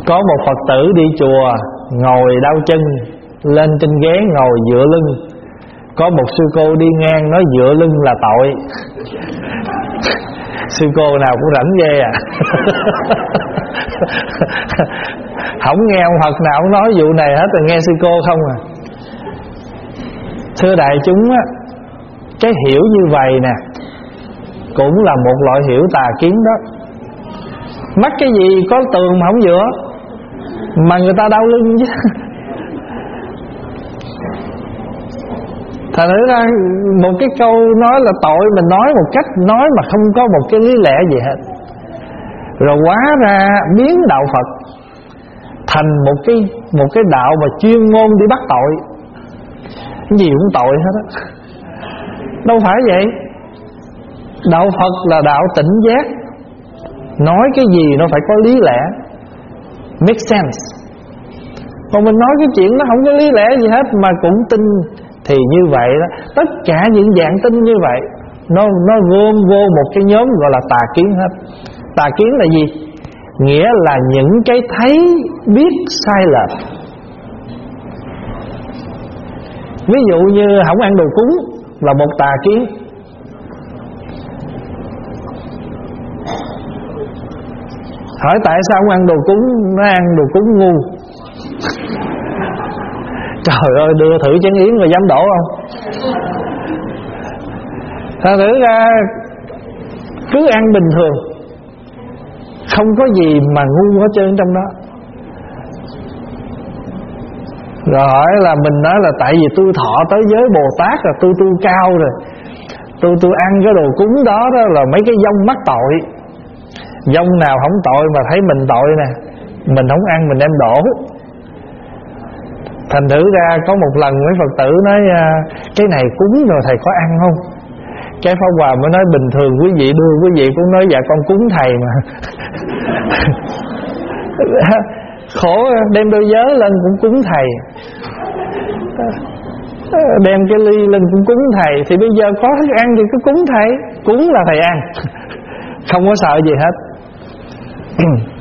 Có một Phật tử đi chùa, ngồi đau chân, lên trên ghế ngồi dựa lưng. Có một sư cô đi ngang nói dựa lưng là tội. Sư cô nào cũng rảnh ghê à. Không nghe ông Phật nào cũng nói vụ này hết, rồi nghe sư cô không à. Thưa đại chúng á, cái hiểu như vậy nè cũng là một loại hiểu tà kiến đó. Mắc cái gì có tường mà không dựa, mà người ta đau lưng chứ. Thành ra một cái câu nói là tội, mình nói một cách nói mà không có một cái lý lẽ gì hết. Rồi hóa ra biến đạo Phật thành một cái đạo mà chuyên môn đi bắt tội. Cái gì cũng tội hết á. Đâu phải vậy. Đạo Phật là đạo tỉnh giác, nói cái gì nó phải có lý lẽ, make sense. Còn mình nói cái chuyện nó không có lý lẽ gì hết mà cũng tin, thì như vậy đó, tất cả những dạng tin như vậy nó gom vô một cái nhóm gọi là tà kiến hết. Tà kiến là gì? Nghĩa là những cái thấy biết sai lệch. Ví dụ như không ăn đồ cúng là một tà kiến. Hỏi tại sao không ăn đồ cúng? Nó ăn đồ cúng ngu. Trời ơi, đưa thử chén yến rồi dám đổ không? Thật thử ra cứ ăn bình thường, không có gì mà ngu hết trơn trong đó. Rồi hỏi là mình nói là tại vì tôi thọ tới giới Bồ Tát là tôi tu cao rồi, tôi ăn cái đồ cúng đó là mấy cái vong mắc tội. Vong nào không tội mà thấy mình tội nè, mình không ăn mình đem đổ. Thành thử ra có một lần mấy Phật tử nói cái này cúng rồi thầy có ăn không? Cái Pháp Hòa mới nói bình thường quý vị đưa, quý vị cũng nói dạ con cúng thầy mà. Khổ, đem đôi vớ lên cũng cúng thầy, đem cái ly lên cũng cúng thầy. Thì bây giờ có thức ăn thì cứ cúng thầy, cúng là thầy ăn, không có sợ gì hết.